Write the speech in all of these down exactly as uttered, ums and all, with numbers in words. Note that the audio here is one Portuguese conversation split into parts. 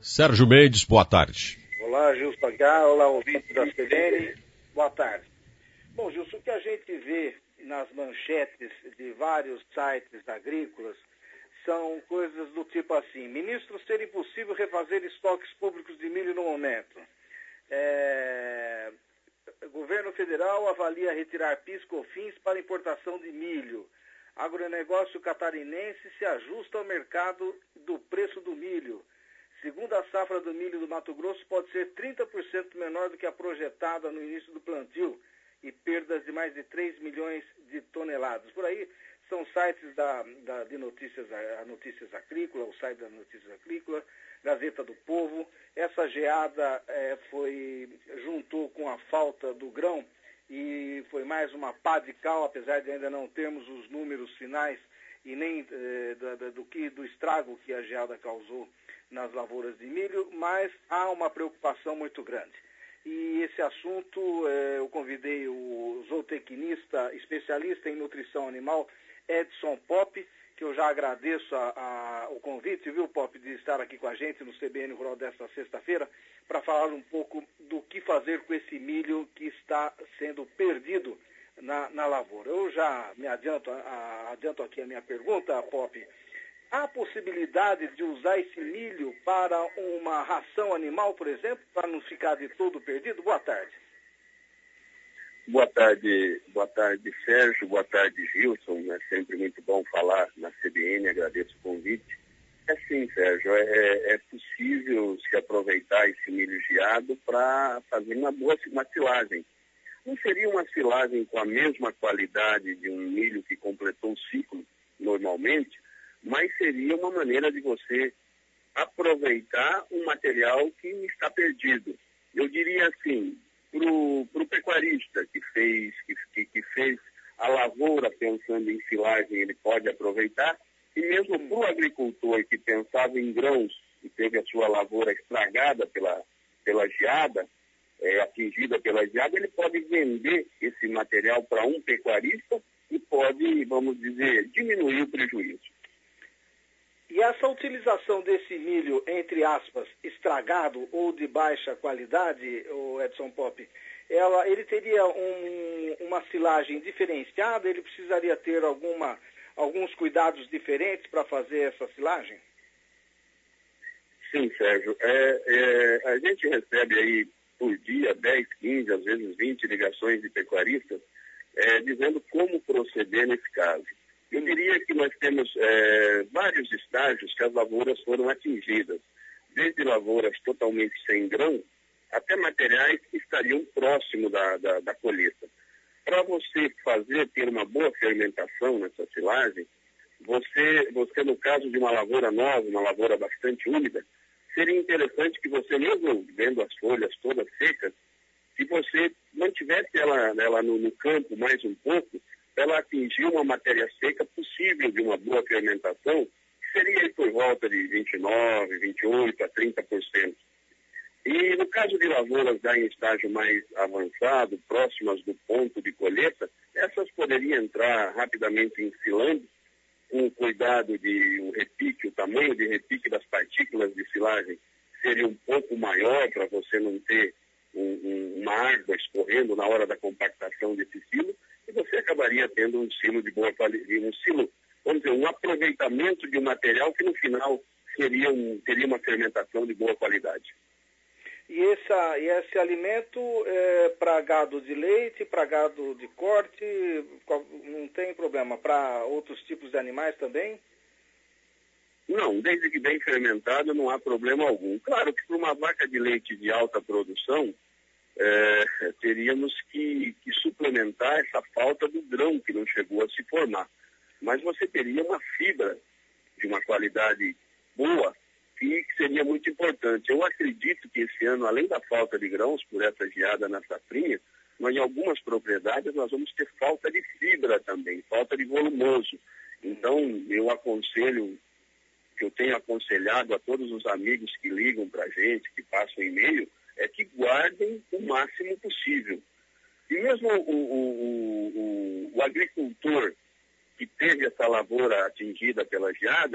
Sérgio Mendes, boa tarde. Olá, Gilson Aguiar, olá, ouvintes da C B N, boa tarde. Bom, Gilson, o que a gente vê nas manchetes de vários sites agrícolas são coisas do tipo assim: ministro, ser impossível refazer estoques públicos de milho no momento. É... Governo federal avalia retirar PIS, COFINS para importação de milho. Agronegócio catarinense se ajusta ao mercado do preço do milho. Segundo a safra do milho do Mato Grosso, pode ser trinta por cento menor do que a projetada no início do plantio e perdas de mais de três milhões de toneladas. Por aí são sites da, da, de notícias, a Notícias Agrícola, o site da Notícias Agrícola, Gazeta do Povo. Essa geada é, foi, juntou com a falta do grão e foi mais uma pá de cal, apesar de ainda não termos os números finais e nem eh, do, do, que, do estrago que a geada causou nas lavouras de milho, mas há uma preocupação muito grande. E esse assunto, eh, eu convidei o zootecnista, especialista em nutrição animal, Edson Popp, que eu já agradeço a, a, o convite, viu, Popp, de estar aqui com a gente no C B N Rural desta sexta-feira, para falar um pouco do que fazer com esse milho que está sendo perdido na, na lavoura. Eu já me adianto, a, adianto aqui a minha pergunta, Popp. Há possibilidade de usar esse milho para uma ração animal, por exemplo, para não ficar de todo perdido? Boa tarde. Boa tarde, boa tarde, Sérgio, boa tarde, Gilson. É sempre muito bom falar na C B N, agradeço o convite. É sim, Sérgio, é, é possível se aproveitar esse milho geado para fazer uma boa uma silagem. Não seria uma silagem com a mesma qualidade de um milho que completou o ciclo normalmente, mas seria uma maneira de você aproveitar um material que está perdido. Eu diria assim, para o pecuarista que fez, que, que fez a lavoura pensando em silagem, ele pode aproveitar, e mesmo para o agricultor que pensava em grãos e teve a sua lavoura estragada pela, pela geada, é, atingida pela geada, ele pode vender esse material para um pecuarista e pode, vamos dizer, diminuir o prejuízo. E essa utilização desse milho, entre aspas, estragado ou de baixa qualidade, o Edson Popp, ela, ele teria um, uma silagem diferenciada? Ele precisaria ter alguma, alguns cuidados diferentes para fazer essa silagem? Sim, Sérgio. É, é, a gente recebe aí por dia dez, quinze, às vezes vinte ligações de pecuaristas é, dizendo como proceder nesse caso. Eu diria que nós temos é, vários estágios que as lavouras foram atingidas, desde lavouras totalmente sem grão, até materiais que estariam próximo da, da, da colheita. Para você fazer, ter uma boa fermentação nessa silagem, você, você, no caso de uma lavoura nova, uma lavoura bastante úmida, seria interessante que você, mesmo vendo as folhas todas secas, que você mantivesse ela, ela no, no campo mais um pouco, ela atingir uma matéria seca possível de uma boa fermentação, que seria aí por volta de vinte e nove, vinte e oito a trinta por cento. E no caso de lavouras já em estágio mais avançado, próximas do ponto de colheita, essas poderiam entrar rapidamente em silagem, com o cuidado de o repique, o tamanho de repique das partículas de silagem seria um pouco maior para você não ter um, um, uma água escorrendo na hora da compactação desse silo, e você acabaria tendo um silo de boa qualidade, um silo, vamos dizer, um aproveitamento de um material que no final seria um, teria uma fermentação de boa qualidade. E, essa, e esse alimento é para gado de leite, para gado de corte, não tem problema. Para outros tipos de animais também? Não, desde que bem fermentado não há problema algum. Claro que para uma vaca de leite de alta produção, é, teríamos que, que suplementar essa falta do grão que não chegou a se formar. Mas você teria uma fibra de uma qualidade boa, que seria muito importante. Eu acredito que esse ano, além da falta de grãos por essa geada na safrinha, mas em algumas propriedades nós vamos ter falta de fibra também, falta de volumoso. Então, eu aconselho, que eu tenho aconselhado a todos os amigos que ligam para a gente, que passam e-mail, é que guardem o máximo possível. E mesmo o, o, o, o agricultor que teve essa lavoura atingida pela geada, eu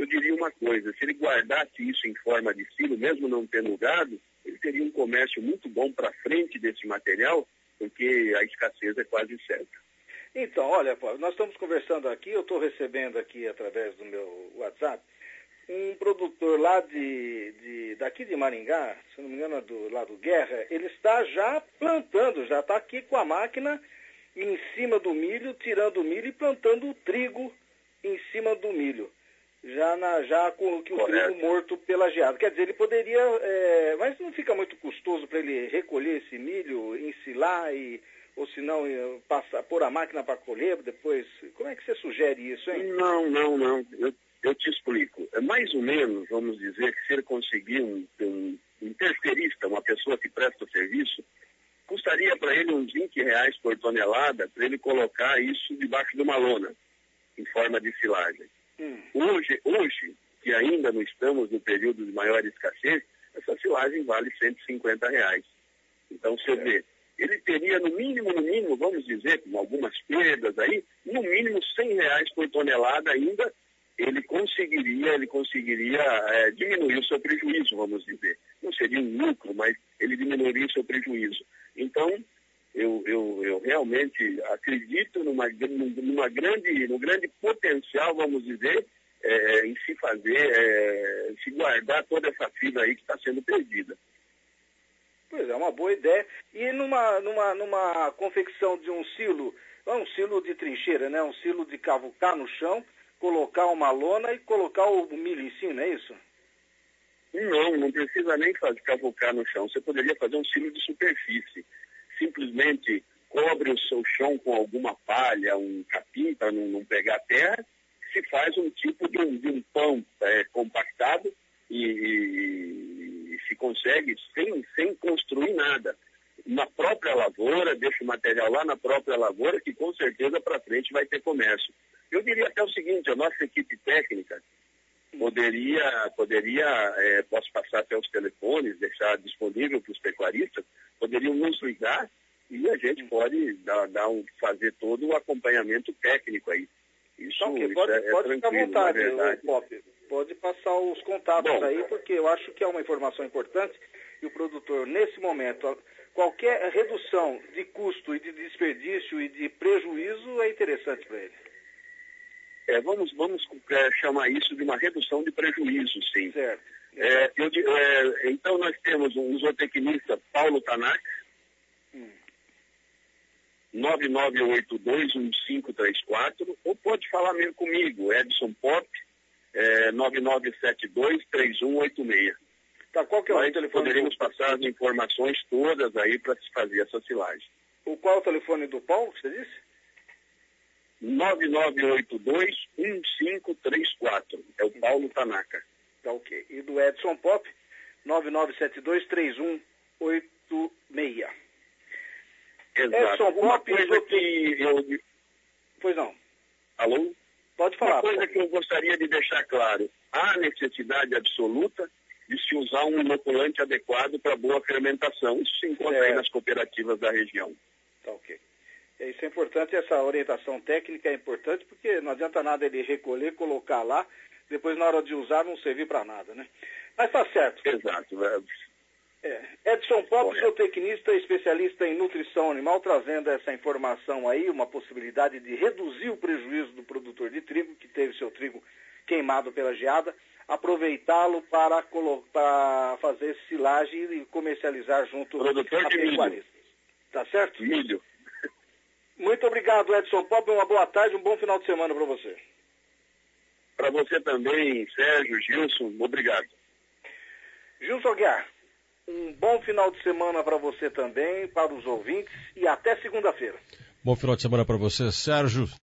eu diria uma coisa, se ele guardasse isso em forma de silo, mesmo não tendo gado, ele teria um comércio muito bom para frente desse material, porque a escassez é quase certa. Então, olha, nós estamos conversando aqui, eu estou recebendo aqui através do meu WhatsApp, um produtor lá de, de, daqui de Maringá, se não me engano, do, lá do Guerra, ele está já plantando, já está aqui com a máquina em cima do milho, tirando o milho e plantando o trigo em cima do milho. Já, na, já com, com o trigo morto pela geada. Quer dizer, ele poderia, é, mas não fica muito custoso para ele recolher esse milho, ensilar, e, ou se não, passar, pôr a máquina para colher depois? Como é que você sugere isso, hein? Não, não, não. Eu, eu te explico. É mais ou menos, vamos dizer, que se ele conseguir um, um, um terceirista, uma pessoa que presta o serviço, custaria para ele uns vinte reais por tonelada para ele colocar isso debaixo de uma lona, em forma de silagem. Hum. Hoje, hoje, que ainda não estamos no período de maior escassez, essa silagem vale cento e cinquenta reais. Então, você é. vê, ele teria no mínimo, no mínimo, vamos dizer, com algumas perdas aí, no mínimo cem reais por tonelada ainda, ele conseguiria, ele conseguiria é, diminuir o seu prejuízo, vamos dizer. Não seria um lucro, mas ele diminuiria o seu prejuízo. Então, eu, eu, eu realmente acredito numa, numa grande, num grande potencial, vamos dizer, é, em se fazer, é, se guardar toda essa fibra aí que está sendo perdida. Pois é, uma boa ideia. E numa, numa, numa confecção de um silo, um silo de trincheira, né? Um silo de cavucar no chão, colocar uma lona e colocar o milho em cima, é isso? Não, não precisa nem fazer cavucar no chão. Você poderia fazer um silo de superfície. Simplesmente cobre o seu chão com alguma palha, um capim para não, não pegar terra, se faz um tipo de um, de um pão é, compactado e, e, e se consegue sem, sem construir nada. Na própria lavoura, deixa o material lá na própria lavoura, que com certeza para frente vai ter comércio. Eu diria até o seguinte, a nossa equipe técnica poderia, poderia é, posso passar até os telefones, deixar disponível para os pecuaristas, poderiam nos ligar e a gente pode dar, dar um, fazer todo o acompanhamento técnico aí. Isso, então, isso pode, é, pode é ficar à vontade, verdade. Pop. Pode passar os contatos Bom, aí, porque eu acho que é uma informação importante e o produtor, nesse momento, qualquer redução de custo e de desperdício e de prejuízo é interessante para ele. É, vamos vamos é, chamar isso de uma redução de prejuízo, sim. Certo. É, eu, é, então, nós temos um zootecnista, Paulo Tanaka, hum. nove nove oito dois um cinco três quatro, ou pode falar mesmo comigo, Edson Pop, é, nove nove sete dois três um oito seis. Tá, qual que é o nós telefone? Poderíamos do... passar as informações todas aí para se fazer essa silagem. O qual é o telefone do Paulo, que você disse? nove nove oito dois um cinco três quatro. É o Paulo Tanaka. Tá, ok. E do Edson Pop, nove nove sete dois três um oito seis. Exato. Edson Uma Pop, coisa que eu... Pois não. Alô? Pode falar. Uma coisa que eu gostaria de deixar claro. Há necessidade absoluta de se usar um inoculante adequado para boa fermentação. Isso se encontra é. aí nas cooperativas da região. Tá, ok. Isso é importante, essa orientação técnica é importante, porque não adianta nada ele recolher, colocar lá, depois na hora de usar não servir para nada, né? Mas tá certo. Exato. É. Edson Pop, zootecnista, especialista em nutrição animal, trazendo essa informação aí, uma possibilidade de reduzir o prejuízo do produtor de trigo, que teve seu trigo queimado pela geada, aproveitá-lo para, para fazer silagem e comercializar junto produtor a de pecuarista. Tá certo? Milho. Muito obrigado, Edson Pop. Uma boa tarde, um bom final de semana para você. Para você também, Sérgio, Gilson, obrigado. Gilson Aguiar, um bom final de semana para você também, para os ouvintes, e até segunda-feira. Bom final de semana para você, Sérgio.